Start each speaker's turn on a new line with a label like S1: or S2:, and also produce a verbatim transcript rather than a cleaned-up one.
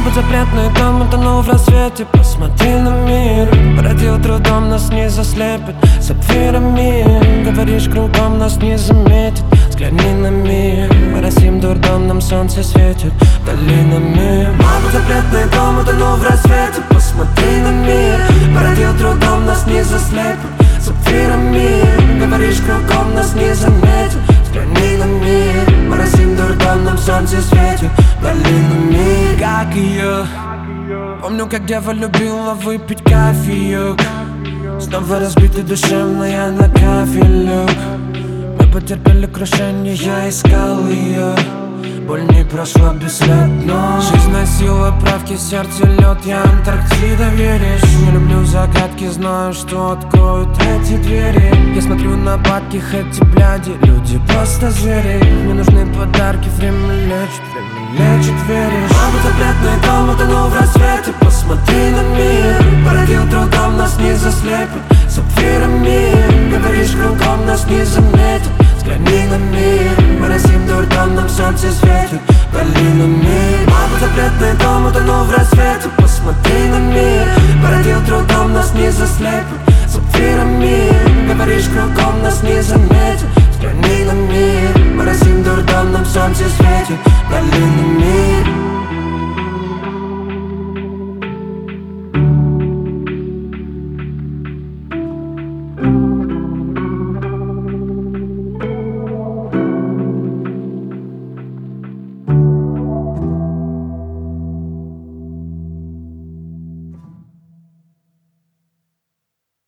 S1: быть запретный дом, утонул в рассвете. Посмотри на мир, породил трудом, нас не заслепит сапфирами. Говоришь кругом, нас не заметит. Взгляни на мир, моросим дурдом, нам солнце светит долинами. Мой быть запретный дом, утонул в рассвете. Посмотри на мир, породил трудом, нас не заслепит сапфирами. Говоришь кругом, нас не заметит. Взгляни на мир, моросим дурдом, нам солнце светит долинами. Как ее, помню, как дева любила выпить кофеек. Снова разбитый душевная на кафелек. Мы потерпели крушение, я искал ее. Боль не прошла бесследно. Жизнь носила правки, сердце лед, я Антарктида, веришь? Не люблю загадки, знаю, что откроют эти двери. Я смотрю на падких эти бляди, люди просто звери. Мне нужны подарки, время лечит, время лечит, веришь? Мой запретный дом, утонул в рассвете. Посмотри на мир, породил трудом, нас не заслепит сапфирами. Говоришь кругом, нас не заметит. Взгляни на мир, моросим дурдом, нам солнце светит долинами. Мой запретный дом, утонул в рассвете. Посмотри на мир, породил трудом, нас не заслепит сапфирами. Говоришь кругом, нас не заметит. Взгляни на мир, моросим дурдом, нам солнце светит долинами.